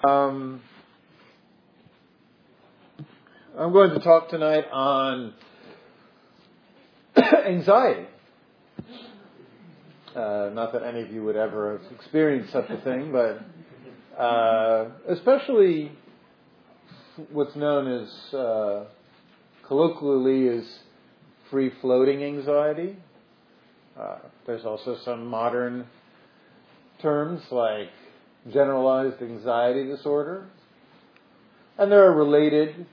I'm going to talk tonight on anxiety. Not that any of you would ever have experienced such a thing, but especially what's known as colloquially as free-floating anxiety. There's also some modern terms like generalized anxiety disorder. And there are related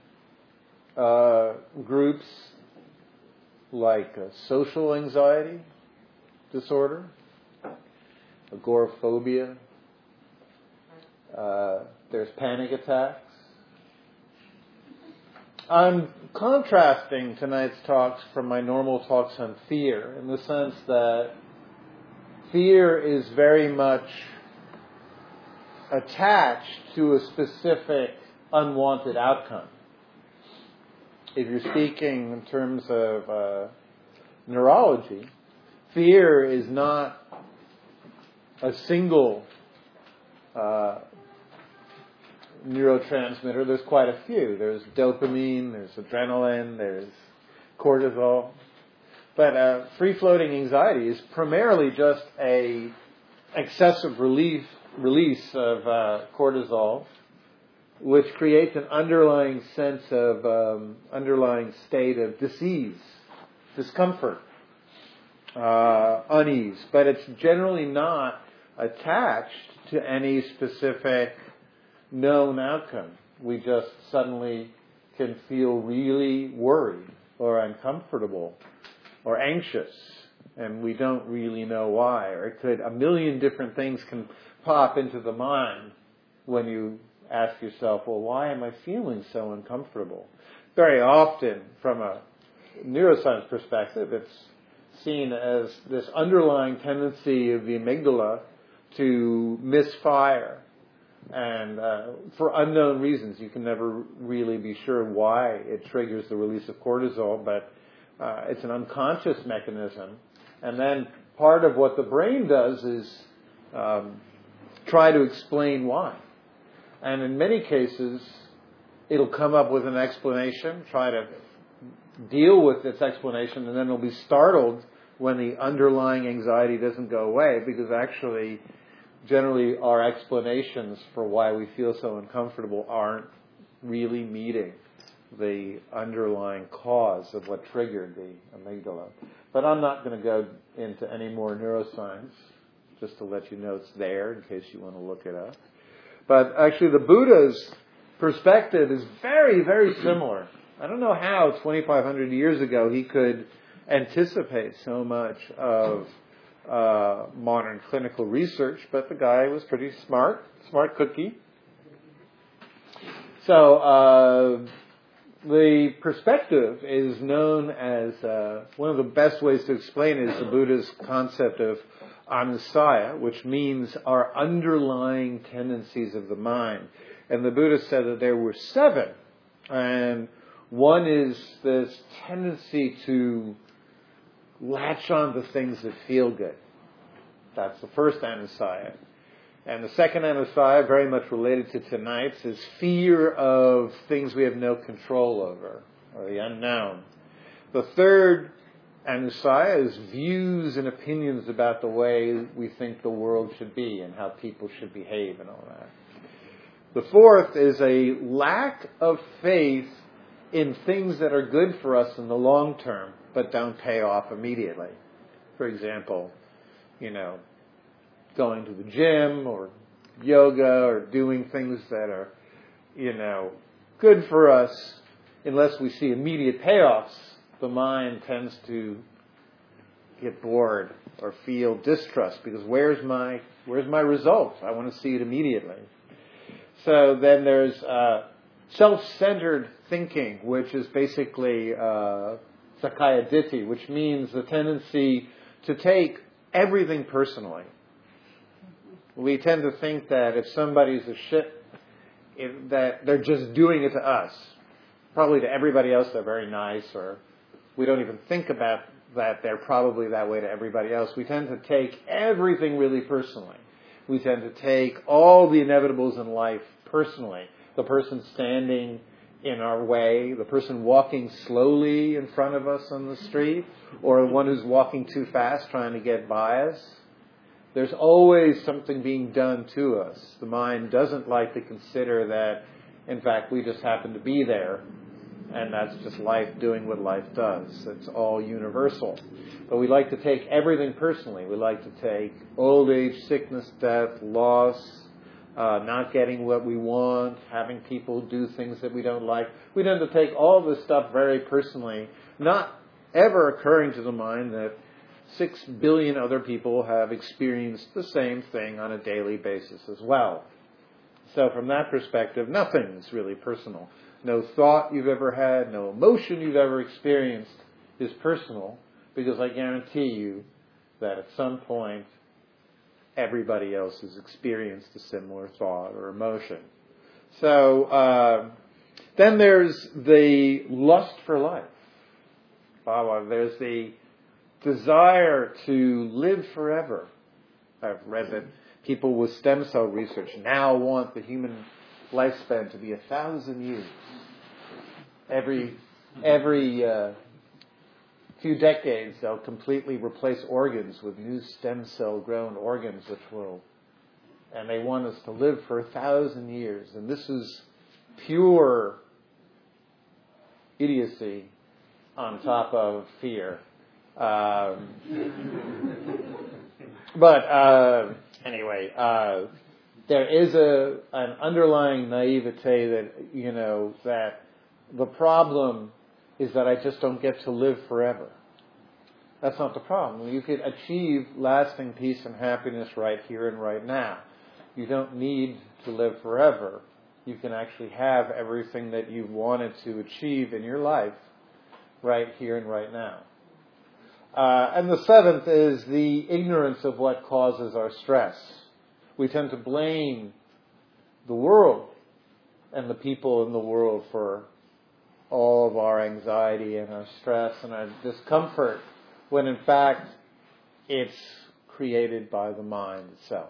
groups like social anxiety disorder, agoraphobia. There's panic attacks. I'm contrasting tonight's talks from my normal talks on fear in the sense that fear is very much attached to a specific unwanted outcome. If you're speaking in terms of neurology, fear is not a single neurotransmitter. There's quite a few. There's dopamine, there's adrenaline, there's cortisol. But free-floating anxiety is primarily just a excessive release of cortisol, which creates an underlying sense of underlying state of disease, discomfort, unease. But it's generally not attached to any specific known outcome. We just suddenly can feel really worried or uncomfortable or anxious, and we don't really know why. Or a million different things can pop into the mind when you ask yourself, well, why am I feeling so uncomfortable? Very often, from a neuroscience perspective, it's seen as this underlying tendency of the amygdala to misfire. And for unknown reasons, you can never really be sure why it triggers the release of cortisol, but it's an unconscious mechanism. And then part of what the brain does is try to explain why. And in many cases, it'll come up with an explanation, try to deal with its explanation, and then it'll be startled when the underlying anxiety doesn't go away, because actually, generally, our explanations for why we feel so uncomfortable aren't really meeting the underlying cause of what triggered the amygdala. But I'm not going to go into any more neuroscience, just to let you know it's there in case you want to look it up. But actually, the Buddha's perspective is very, very similar. I don't know how 2,500 years ago he could anticipate so much of modern clinical research, but the guy was pretty smart cookie. So the perspective is known as, one of the best ways to explain it is the Buddha's concept of anusaya, which means our underlying tendencies of the mind. And the Buddha said that there were 7. And one is this tendency to latch on to things that feel good. That's the first anusaya. And the second anusaya, very much related to tonight's, is fear of things we have no control over, or the unknown. The third anusaya is views and opinions about the way we think the world should be and how people should behave and all that. The fourth is a lack of faith in things that are good for us in the long term, but don't pay off immediately. For example, going to the gym or yoga or doing things that are, good for us, unless we see immediate payoffs, the mind tends to get bored or feel distrust because where's my result? I want to see it immediately. So then there's self-centered thinking, which is basically Sakkaya Ditthi, which means the tendency to take everything personally. We tend to think that if somebody's a shit, that they're just doing it to us. Probably to everybody else they're very nice, or we don't even think about that they're probably that way to everybody else. We tend to take everything really personally. We tend to take all the inevitables in life personally. The person standing in our way, the person walking slowly in front of us on the street, or one who's walking too fast trying to get by us. There's always something being done to us. The mind doesn't like to consider that, in fact, we just happen to be there, and that's just life doing what life does. It's all universal. But we like to take everything personally. We like to take old age, sickness, death, loss, not getting what we want, having people do things that we don't like. We tend to take all this stuff very personally, not ever occurring to the mind that 6 billion other people have experienced the same thing on a daily basis as well. So from that perspective, nothing's really personal. No thought you've ever had, no emotion you've ever experienced is personal, because I guarantee you that at some point everybody else has experienced a similar thought or emotion. So then there's the lust for life. There's the desire to live forever. I've read that people with stem cell research now want the human lifespan to be 1,000 years. Every few decades, they'll completely replace organs with new stem cell grown organs, and they want us to live for 1,000 years. And this is pure idiocy on top of fear. Anyway, there is an underlying naivete that, that the problem is that I just don't get to live forever. That's not the problem. You could achieve lasting peace and happiness right here and right now. You don't need to live forever. You can actually have everything that you've wanted to achieve in your life right here and right now. And the seventh is the ignorance of what causes our stress. We tend to blame the world and the people in the world for all of our anxiety and our stress and our discomfort, when in fact it's created by the mind itself.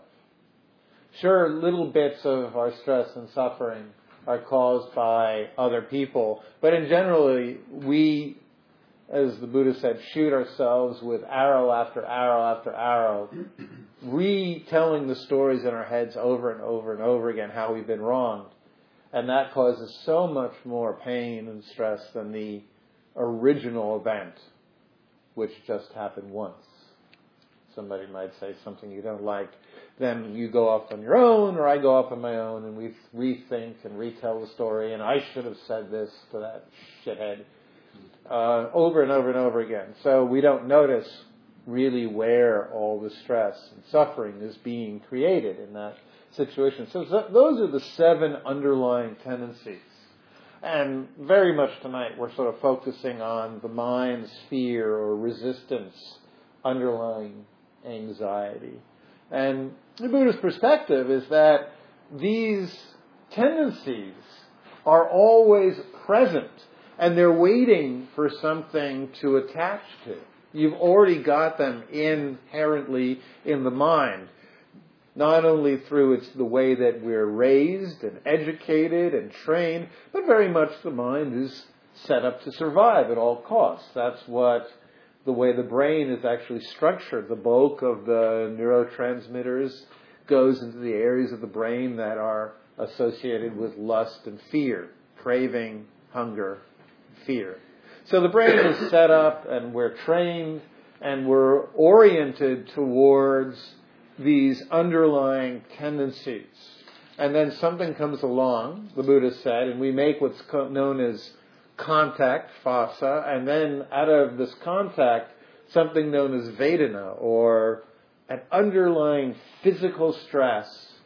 Sure, little bits of our stress and suffering are caused by other people, but in general, we, as the Buddha said, shoot ourselves with arrow after arrow after arrow, retelling the stories in our heads over and over and over again how we've been wronged. And that causes so much more pain and stress than the original event, which just happened once. Somebody might say something you don't like, then you go off on your own, or I go off on my own, and we rethink and retell the story, and I should have said this to that shithead, over and over and over again. So we don't notice really where all the stress and suffering is being created in that situation. So those are the 7 underlying tendencies. And very much tonight we're sort of focusing on the mind's fear or resistance underlying anxiety. And the Buddha's perspective is that these tendencies are always present, and they're waiting for something to attach to. You've already got them inherently in the mind, not only through the way that we're raised and educated and trained, but very much the mind is set up to survive at all costs. That's what the way the brain is actually structured. The bulk of the neurotransmitters goes into the areas of the brain that are associated with lust and fear, craving, hunger, fear. So the brain is set up, and we're trained, and we're oriented towards these underlying tendencies. And then something comes along, the Buddha said, and we make what's known as contact, phassa, and then out of this contact, something known as vedana, or an underlying physical stress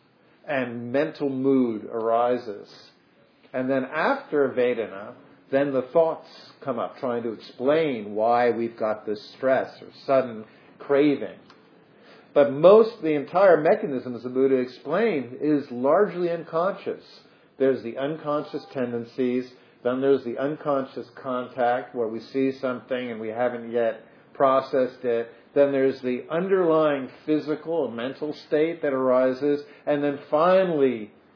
and mental mood arises. And then after vedana, then the thoughts come up trying to explain why we've got this stress or sudden craving. But the entire mechanism, as the Buddha explained, is largely unconscious. There's the unconscious tendencies, then there's the unconscious contact where we see something and we haven't yet processed it. Then there's the underlying physical and mental state that arises. And then finally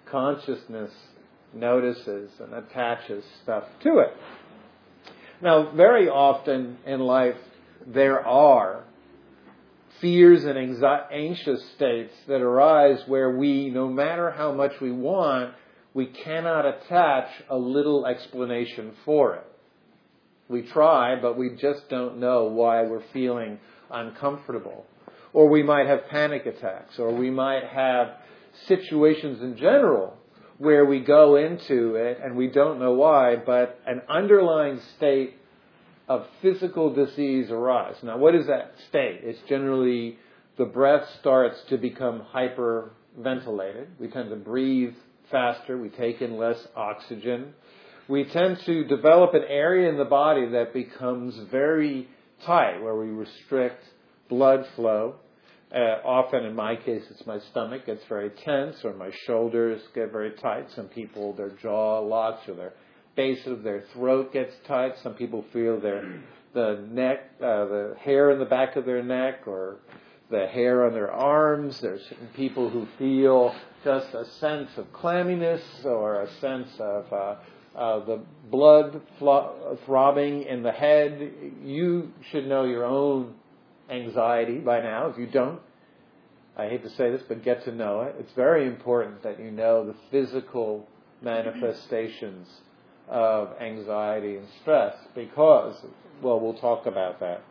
consciousness notices and attaches stuff to it. Now, very often in life, there are fears and anxious states that arise where we, no matter how much we want, we cannot attach a little explanation for it. We try, but we just don't know why we're feeling uncomfortable. Or we might have panic attacks, or we might have situations in general where we go into it and we don't know why, but an underlying state of physical disease arises. Now, what is that state? It's generally the breath starts to become hyperventilated. We tend to breathe faster. We take in less oxygen. We tend to develop an area in the body that becomes very tight, where we restrict blood flow. Often, in my case, it's my stomach gets very tense, or my shoulders get very tight. Some people, their jaw locks, or their base of their throat gets tight. Some people feel the neck, the hair in the back of their neck, or the hair on their arms. There's people who feel just a sense of clamminess, or a sense of the blood throbbing in the head. You should know your own anxiety by now. If you don't, I hate to say this, but get to know it. It's very important that you know the physical manifestations of anxiety and stress, because, well, we'll talk about that.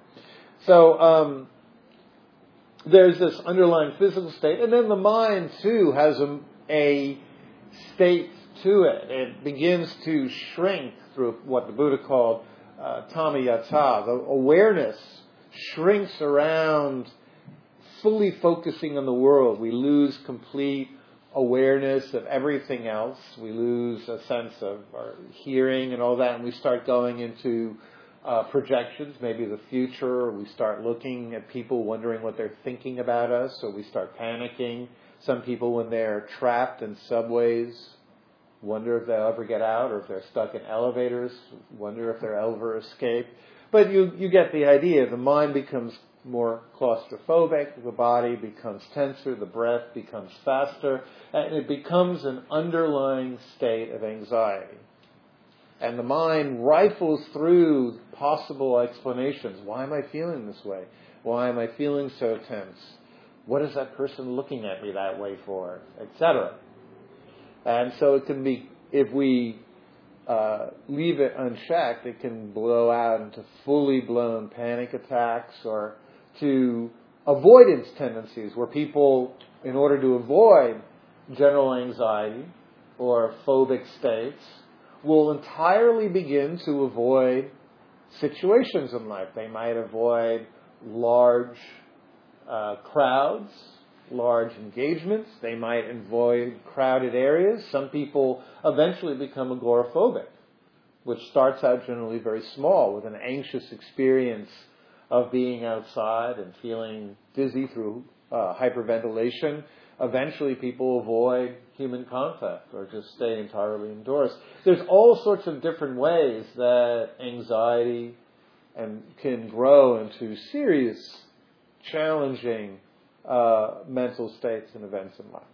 So there's this underlying physical state, and then the mind too has a state to it. It begins to shrink through what the Buddha called tamayata. The awareness shrinks around fully focusing on the world. We lose complete awareness of everything else. We lose a sense of our hearing and all that, and we start going into projections, maybe the future, or we start looking at people wondering what they're thinking about us, or we start panicking. Some people, when they're trapped in subways, wonder if they'll ever get out, or if they're stuck in elevators, wonder if they'll ever escape. But you get the idea. The mind becomes more claustrophobic, the body becomes tenser, the breath becomes faster, and it becomes an underlying state of anxiety. And the mind rifles through possible explanations. Why am I feeling this way? Why am I feeling so tense? What is that person looking at me that way for? Etc. And so it can be, if we leave it unchecked, it can blow out into fully blown panic attacks, or to avoidance tendencies, where people, in order to avoid general anxiety or phobic states, will entirely begin to avoid situations in life. They might avoid large crowds, large engagements. They might avoid crowded areas. Some people eventually become agoraphobic, which starts out generally very small, with an anxious experience of being outside and feeling dizzy through hyperventilation. Eventually people avoid human contact, or just stay entirely indoors. There's all sorts of different ways that anxiety can grow into serious, challenging mental states and events in life.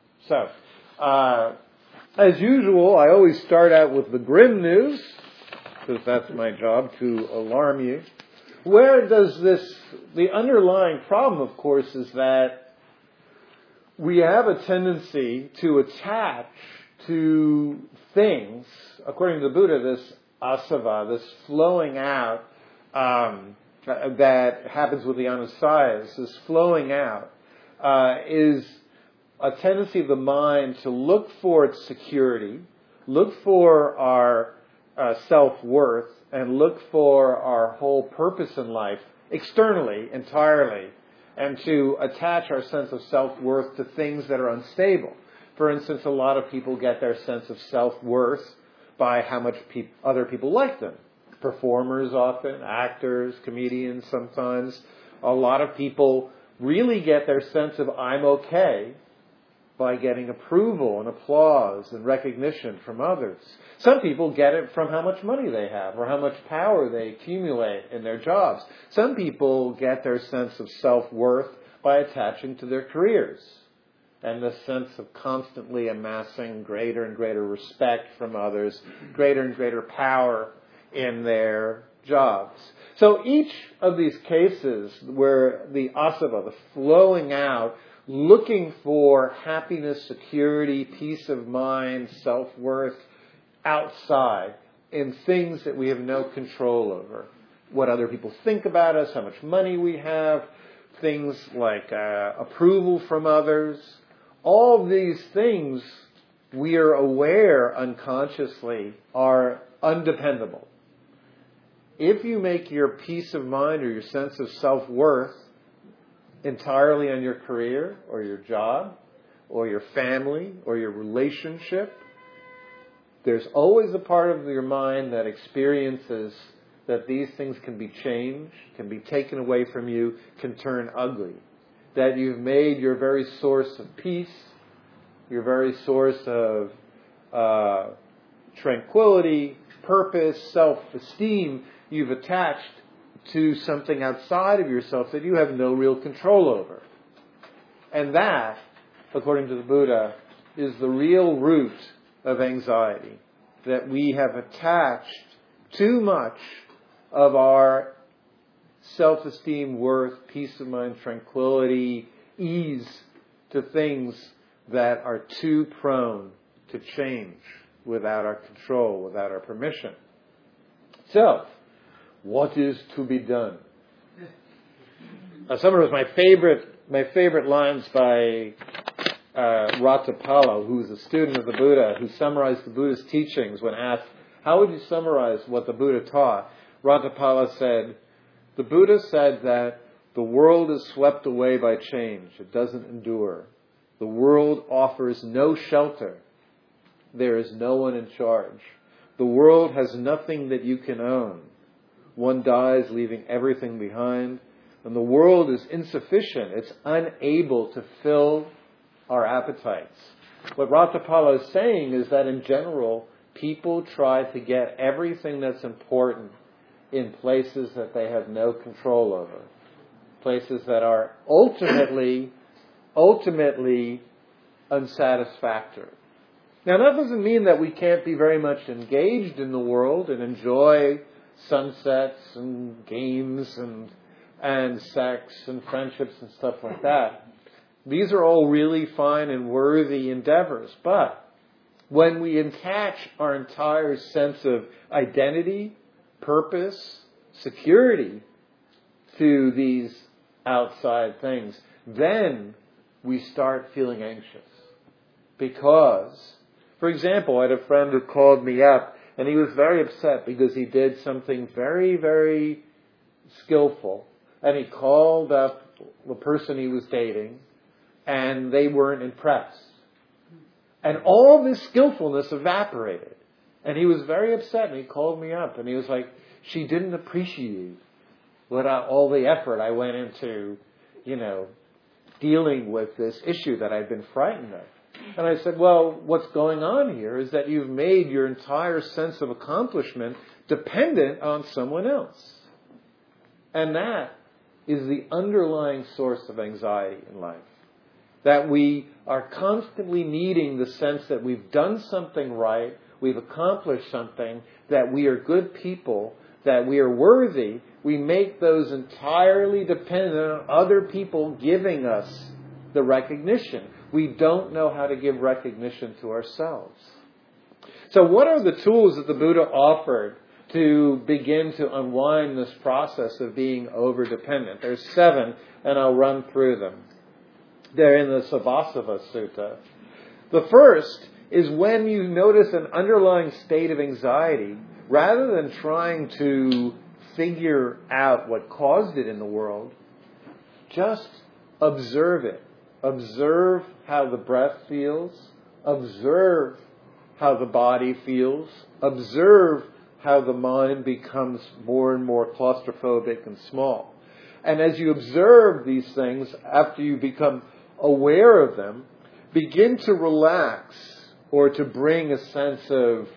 So, as usual, I always start out with the grim news, because that's my job, to alarm you. Where does the underlying problem, of course, is that we have a tendency to attach to things, according to the Buddha, this asava, this flowing out that happens with the anusayas, this flowing out, is a tendency of the mind to look for its security, look for our self-worth, and look for our whole purpose in life externally, entirely, and to attach our sense of self-worth to things that are unstable. For instance, a lot of people get their sense of self-worth by how much other people like them. Performers often, actors, comedians sometimes. A lot of people really get their sense of I'm okay by getting approval and applause and recognition from others. Some people get it from how much money they have or how much power they accumulate in their jobs. Some people get their sense of self-worth by attaching to their careers and the sense of constantly amassing greater and greater respect from others, greater and greater power in their jobs. So each of these cases where the asava, the flowing out, looking for happiness, security, peace of mind, self-worth outside in things that we have no control over. What other people think about us, how much money we have, things like approval from others. All of these things we are aware unconsciously are undependable. If you make your peace of mind or your sense of self-worth entirely on your career or your job or your family or your relationship, there's always a part of your mind that experiences that these things can be changed, can be taken away from you, can turn ugly. That you've made your very source of peace, your very source of tranquility, purpose, self-esteem, you've attached to something outside of yourself that you have no real control over. And that, according to the Buddha, is the real root of anxiety. That we have attached too much of our self-esteem, worth, peace of mind, tranquility, ease to things that are too prone to change without our control, without our permission. So, what is to be done? Some of my favorite lines by Ratapala, who was a student of the Buddha, who summarized the Buddha's teachings when asked, how would you summarize what the Buddha taught? Ratapala said, the Buddha said that the world is swept away by change. It doesn't endure. The world offers no shelter. There is no one in charge. The world has nothing that you can own. One dies, leaving everything behind. And the world is insufficient. It's unable to fill our appetites. What Ratapala is saying is that in general, people try to get everything that's important in places that they have no control over. Places that are ultimately unsatisfactory. Now that doesn't mean that we can't be very much engaged in the world and enjoy sunsets and games and sex and friendships and stuff like that. These are all really fine and worthy endeavors. But when we attach our entire sense of identity, purpose, security to these outside things, then we start feeling anxious. Because, for example, I had a friend who called me up and he was very upset because he did something very, very skillful. And he called up the person he was dating and they weren't impressed. And all this skillfulness evaporated. And he was very upset and he called me up and he was like, she didn't appreciate all the effort I went into, dealing with this issue that I'd been frightened of. And I said, well, what's going on here is that you've made your entire sense of accomplishment dependent on someone else. And that is the underlying source of anxiety in life. That we are constantly needing the sense that we've done something right, we've accomplished something, that we are good people, that we are worthy. We make those entirely dependent on other people giving us the recognition. We don't know how to give recognition to ourselves. So what are the tools that the Buddha offered to begin to unwind this process of being over-dependent? There's 7, and I'll run through them. They're in the Savasava Sutta. The first is when you notice an underlying state of anxiety, rather than trying to figure out what caused it in the world, just observe it. Observe how the breath feels. Observe how the body feels. Observe how the mind becomes more and more claustrophobic and small. And as you observe these things, after you become aware of them, begin to relax or to bring a sense of,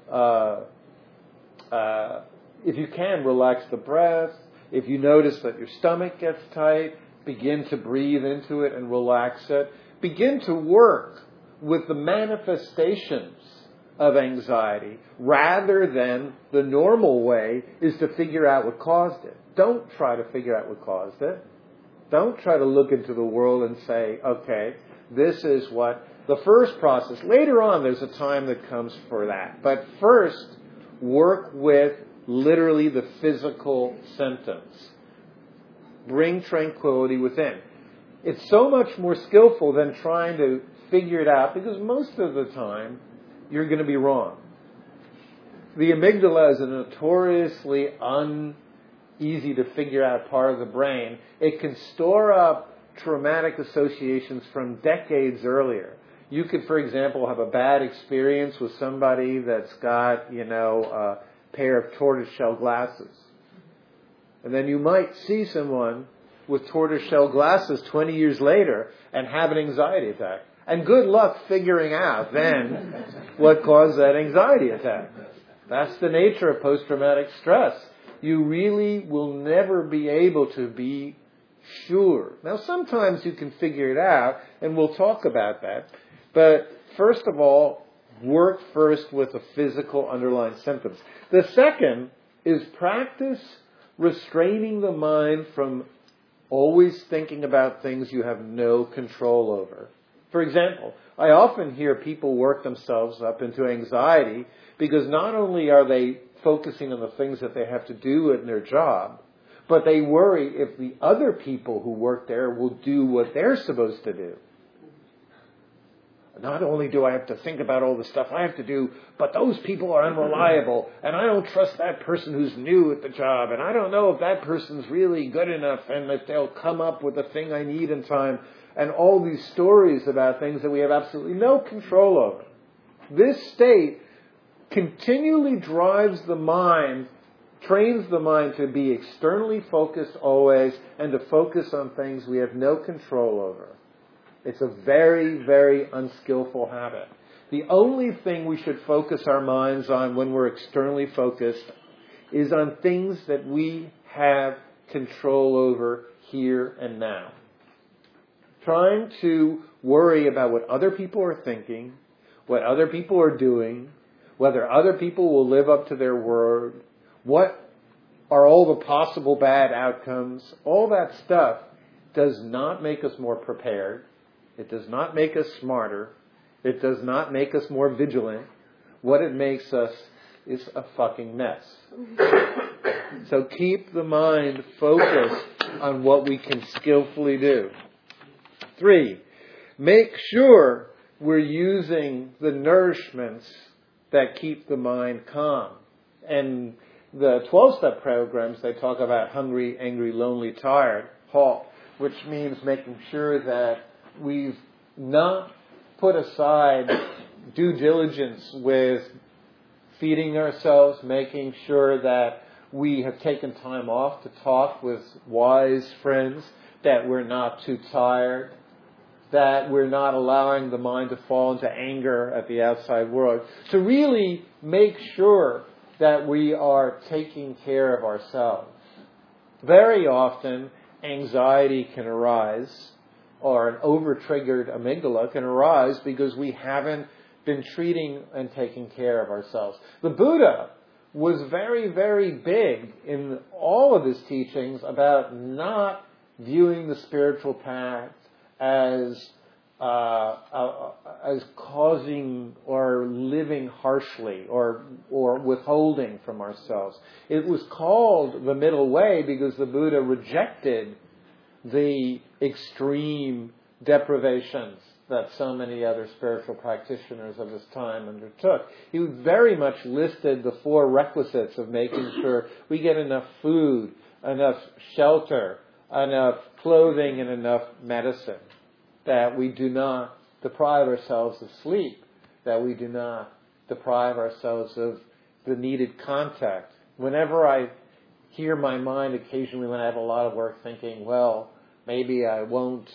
if you can, relax the breath. If you notice that your stomach gets tight, begin to breathe into it and relax it. begin to work with the manifestations of anxiety rather than the normal way is to figure out what caused it. Don't try to figure out what caused it. Don't try to look into the world and say, okay, this is what the first process. Later on, there's a time that comes for that. But first, work with literally the physical symptoms. Bring tranquility within. It's so much more skillful than trying to figure it out, because most of the time, you're going to be wrong. The amygdala is a notoriously uneasy to figure out part of the brain. It can store up traumatic associations from decades earlier. You could, for example, have a bad experience with somebody that's got, a pair of tortoiseshell glasses. And then you might see someone with tortoiseshell glasses 20 years later and have an anxiety attack. And good luck figuring out then what caused that anxiety attack. That's the nature of post-traumatic stress. You really will never be able to be sure. Now, sometimes you can figure it out, and we'll talk about that. But first of all, work first with the physical underlying symptoms. The second is practice restraining the mind from always thinking about things you have no control over. For example, I often hear people work themselves up into anxiety because not only are they focusing on the things that they have to do in their job, but they worry if the other people who work there will do what they're supposed to do. Not only do I have to think about all the stuff I have to do, but those people are unreliable, and I don't trust that person who's new at the job, and I don't know if that person's really good enough, and if they'll come up with the thing I need in time, and all these stories about things that we have absolutely no control over. This state continually drives the mind, trains the mind to be externally focused always, and to focus on things we have no control over. It's a very, very unskillful habit. The only thing we should focus our minds on when we're externally focused is on things that we have control over here and now. Trying to worry about what other people are thinking, what other people are doing, whether other people will live up to their word, what are all the possible bad outcomes, all that stuff does not make us more prepared. It does not make us smarter. It does not make us more vigilant. What it makes us is a fucking mess. So keep the mind focused on what we can skillfully do. 3, make sure we're using the nourishments that keep the mind calm. And the 12-step programs, they talk about hungry, angry, lonely, tired, HALT, which means making sure that we've not put aside due diligence with feeding ourselves, making sure that we have taken time off to talk with wise friends, that we're not too tired, that we're not allowing the mind to fall into anger at the outside world. To really make sure that we are taking care of ourselves. Very often, anxiety can arise, or an over-triggered amygdala can arise because we haven't been treating and taking care of ourselves. The Buddha was very, very big in all of his teachings about not viewing the spiritual path as causing or living harshly or withholding from ourselves. It was called the middle way because the Buddha rejected the extreme deprivations that so many other spiritual practitioners of his time undertook. He very much listed the 4 requisites of making sure we get enough food, enough shelter, enough clothing, and enough medicine. That we do not deprive ourselves of sleep, that we do not deprive ourselves of the needed contact. Whenever I hear my mind occasionally when I have a lot of work thinking, well, maybe I won't,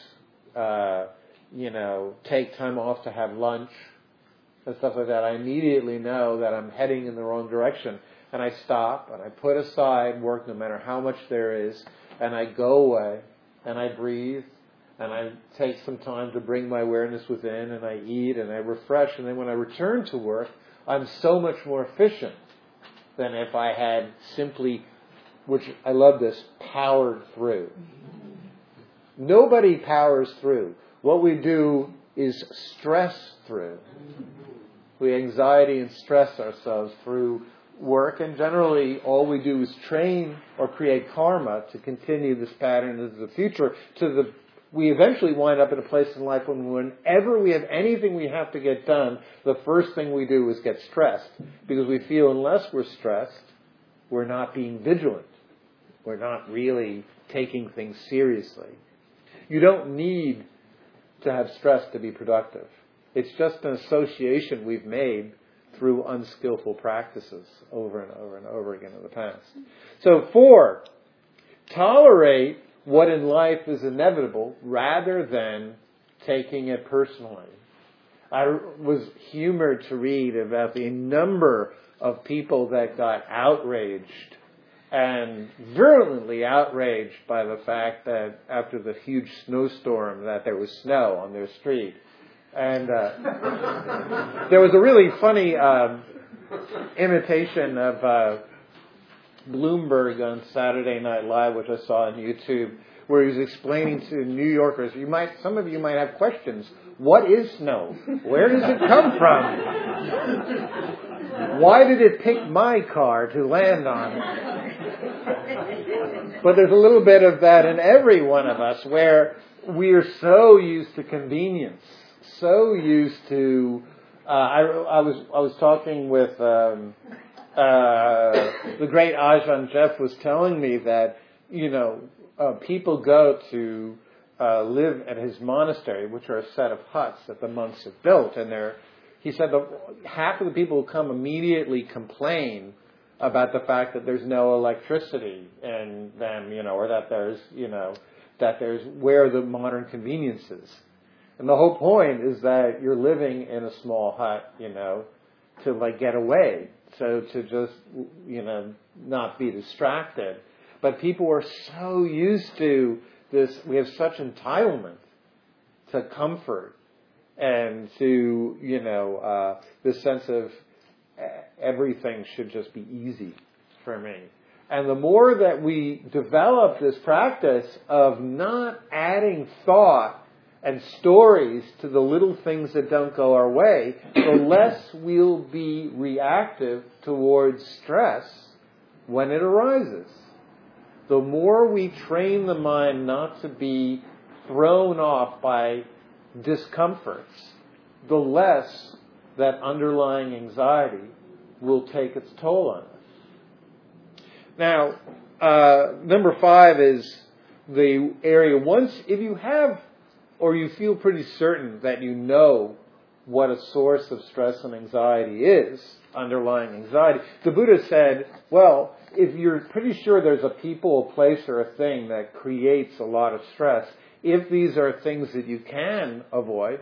take time off to have lunch and stuff like that, I immediately know that I'm heading in the wrong direction. And I stop and I put aside work no matter how much there is, and I go away and I breathe and I take some time to bring my awareness within, and I eat, and I refresh, and then when I return to work, I'm so much more efficient than if I had simply, which I love this, powered through. Nobody powers through. What we do is stress through. We anxiety and stress ourselves through work, and generally all we do is train or create karma to continue this pattern into the future. We eventually wind up in a place in life when whenever we have anything we have to get done, the first thing we do is get stressed, because we feel unless we're stressed, we're not being vigilant. We're not really taking things seriously. You don't need to have stress to be productive. It's just an association we've made through unskillful practices over and over and over again in the past. So 4, tolerate what in life is inevitable rather than taking it personally. I was humored to read about the number of people that got outraged and virulently outraged by the fact that after the huge snowstorm that there was snow on their street. And there was a really funny imitation of Bloomberg on Saturday Night Live, which I saw on YouTube, where he was explaining to New Yorkers, some of you might have questions. What is snow? Where does it come from? Why did it pick my car to land on? But there's a little bit of that in every one of us, where we are so used to convenience, so used to. I was talking with the great Ajahn Jeff was telling me that people go to live at his monastery, which are a set of huts that the monks have built, and he said that half of the people who come immediately complain about the fact that there's no electricity in them, or that there's where the modern convenience is. And the whole point is that you're living in a small hut, to get away. So to just, not be distracted. But people are so used to this, we have such entitlement to comfort and to, this sense of everything should just be easy for me. And the more that we develop this practice of not adding thought and stories to the little things that don't go our way, the less we'll be reactive towards stress when it arises. The more we train the mind not to be thrown off by discomforts, the less that underlying anxiety will take its toll on us. Now, number 5 is the area, if you have or you feel pretty certain that you know what a source of stress and anxiety is, underlying anxiety, the Buddha said, well, if you're pretty sure there's a people, a place, or a thing that creates a lot of stress, if these are things that you can avoid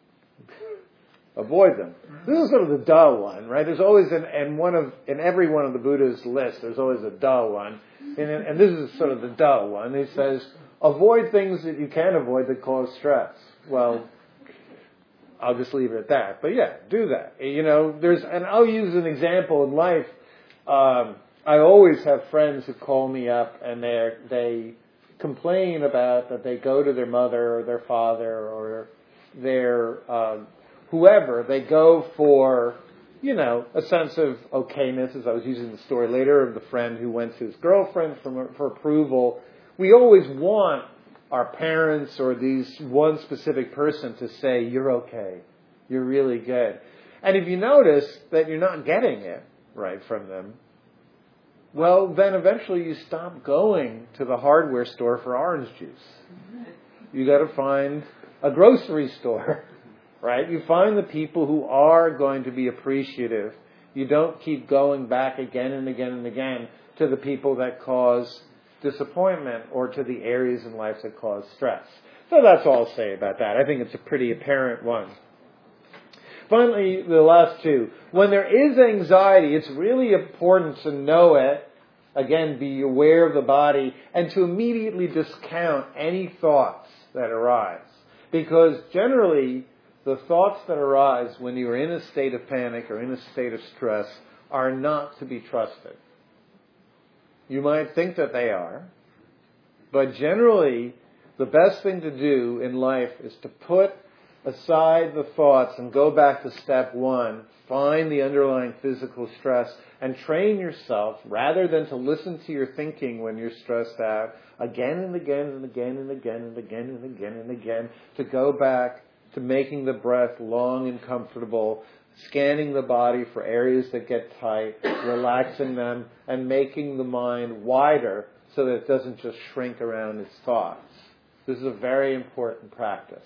them. This is sort of the duh one, right? There's always in every one of the Buddha's lists, there's always a duh one. And this is sort of the duh one. He says, avoid things that you can avoid that cause stress. Well, I'll just leave it at that. But yeah, do that. And I'll use an example in life. I always have friends who call me up and they complain about that they go to their mother or their father or their whoever. They go for, a sense of okayness, as I was using the story later of the friend who went to his girlfriend for approval. We always want our parents or these one specific person to say, you're okay, you're really good. And if you notice that you're not getting it right from them, well, then eventually you stop going to the hardware store for orange juice. You got to find a grocery store, right? You find the people who are going to be appreciative. You don't keep going back again and again and again to the people that cause disappointment or to the areas in life that cause stress. So that's all I'll say about that. I think it's a pretty apparent one. Finally, the last 2. When there is anxiety, it's really important to know it. Again, be aware of the body and to immediately discount any thoughts that arise. Because generally, the thoughts that arise when you are in a state of panic or in a state of stress are not to be trusted. You might think that they are, but generally, the best thing to do in life is to put aside the thoughts and go back to step one, find the underlying physical stress, and train yourself, rather than to listen to your thinking when you're stressed out, again and again and again and again and again and again and again, to go back to making the breath long and comfortable, scanning the body for areas that get tight, relaxing them, and making the mind wider so that it doesn't just shrink around its thoughts. This is a very important practice.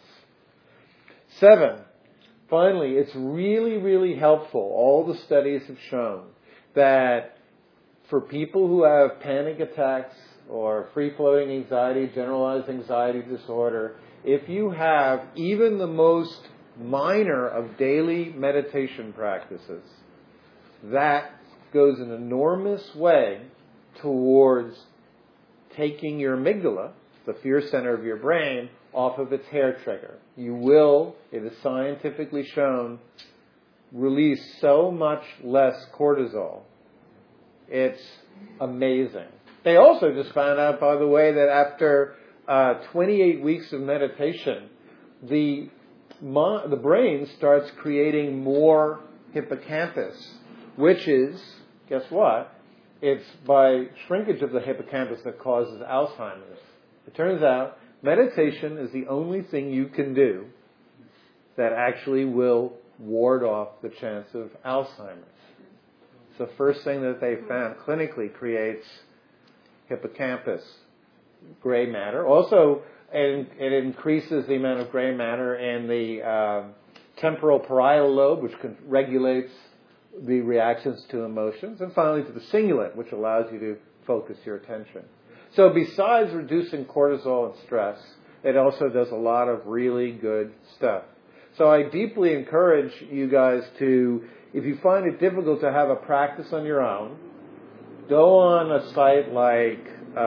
7, finally, it's really, really helpful. All the studies have shown that for people who have panic attacks or free-floating anxiety, generalized anxiety disorder, if you have even the most minor of daily meditation practices, that goes an enormous way towards taking your amygdala, the fear center of your brain, off of its hair trigger. You will, it is scientifically shown, release so much less cortisol. It's amazing. They also just found out, by the way, that after 28 weeks of meditation, the brain starts creating more hippocampus, which is, guess what? It's by shrinkage of the hippocampus that causes Alzheimer's. It turns out meditation is the only thing you can do that actually will ward off the chance of Alzheimer's. It's the first thing that they found clinically creates hippocampus, gray matter. Also, it increases the amount of gray matter in the temporal parietal lobe, which regulates the reactions to emotions. And finally, to the cingulate, which allows you to focus your attention. So besides reducing cortisol and stress, it also does a lot of really good stuff. So I deeply encourage you guys to, if you find it difficult to have a practice on your own, go on a site like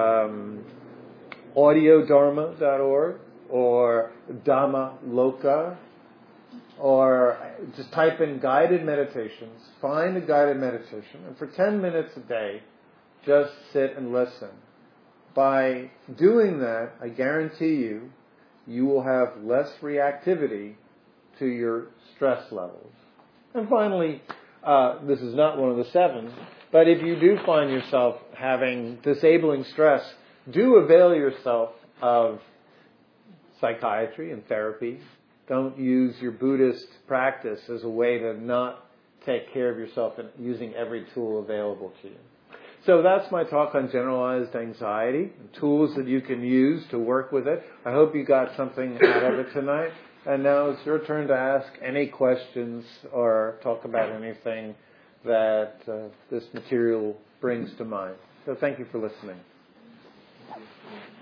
audiodharma.org or Dhammaloka, or just type in guided meditations, find a guided meditation, and for 10 minutes a day, just sit and listen. By doing that, I guarantee you, you will have less reactivity to your stress levels. And finally, this is not one of the 7, but if you do find yourself having disabling stress, do avail yourself of psychiatry and therapy. Don't use your Buddhist practice as a way to not take care of yourself and using every tool available to you. So that's my talk on generalized anxiety, tools that you can use to work with it. I hope you got something out of it tonight. And now it's your turn to ask any questions or talk about anything that this material brings to mind. So thank you for listening.